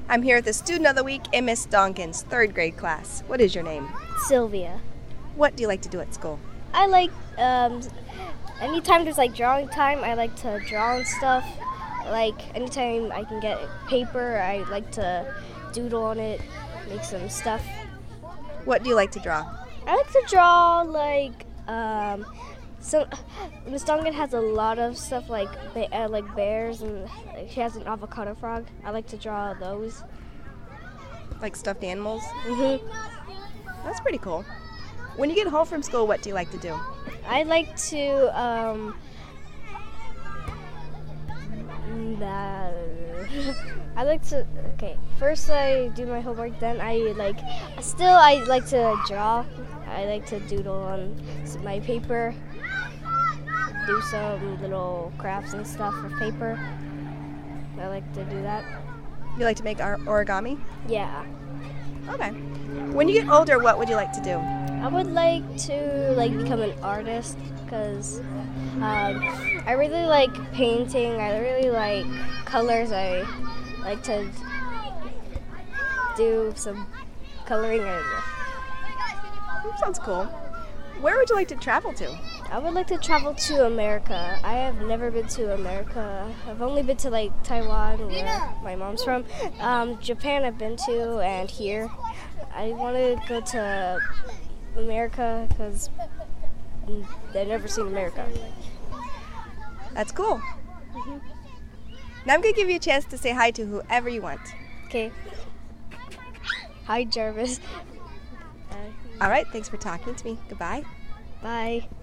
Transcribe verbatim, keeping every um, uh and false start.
I'm here with the Student of the Week in Miss Donkin's third grade class. What is your name? Sylvia. What do you like to do at school? I like, um, anytime there's like drawing time, I like to draw and stuff. Like anytime I can get paper, I like to doodle on it, make some stuff. What do you like to draw? I like to draw like, um, so Miss Duncan has a lot of stuff like ba- uh, like bears, and like, she has an avocado frog. I like to draw those. Like stuffed animals? Mhm. That's pretty cool. When you get home from school, what do you like to do? I like to um. That I like to. Okay, first I do my homework. Then I like. Still, I like to draw. I like to doodle on my paper. Do some little crafts and stuff with paper. I like to do that. You like to make ar- origami? Yeah. Okay. When you get older, what would you like to do? I would like to like become an artist because um, I really like painting. I really like colors. I like to do some coloring. That sounds cool. Where would you like to travel to? I would like to travel to America. I have never been to America. I've only been to like Taiwan, where my mom's from. Um, Japan I've been to, and here. I want to go to America because I've never seen America. That's cool. Mm-hmm. Now I'm going to give you a chance to say hi to whoever you want. Okay. Hi, Jarvis. Uh, All right, thanks for talking to me. Goodbye. Bye.